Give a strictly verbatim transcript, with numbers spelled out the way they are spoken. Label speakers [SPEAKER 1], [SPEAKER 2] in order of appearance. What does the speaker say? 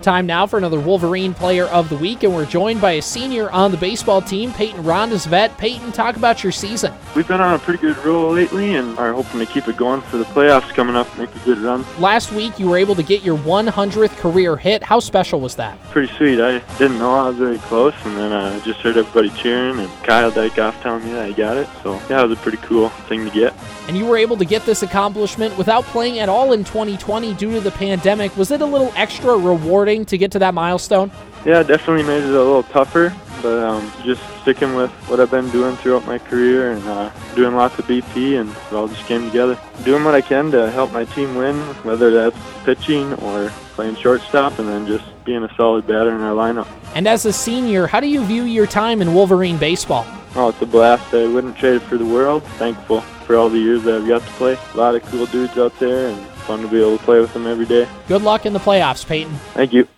[SPEAKER 1] Time now for another Wolverine Player of the Week, and we're joined by a senior on the baseball team, Peyton Rondesvet. Peyton, talk about your season.
[SPEAKER 2] We've been on a pretty good roll lately and are hoping to keep it going for the playoffs coming up, make a good run.
[SPEAKER 1] Last week, you were able to get your one hundredth career hit. How special was that?
[SPEAKER 2] Pretty sweet. I didn't know I was very close, and then I uh, just heard everybody cheering, and Kyle Dykoff telling me that I got it. So, yeah, it was a pretty cool thing to get.
[SPEAKER 1] And you were able to get this accomplishment without playing at all in twenty twenty due to the pandemic. Was it a little extra rewarding to get to that milestone?
[SPEAKER 2] Yeah, definitely made it a little tougher, but um, just sticking with what I've been doing throughout my career and uh, doing lots of B P, and it all just came together. Doing what I can to help my team win, whether that's pitching or playing shortstop, and then just being a solid batter in our lineup.
[SPEAKER 1] And as a senior, how do you view your time in Wolverine baseball?
[SPEAKER 2] Oh, it's a blast. I wouldn't trade it for the world. Thankful for all the years that I've got to play. A lot of cool dudes out there, and fun to be able to play with them every day.
[SPEAKER 1] Good luck in the playoffs, Peyton.
[SPEAKER 2] Thank you.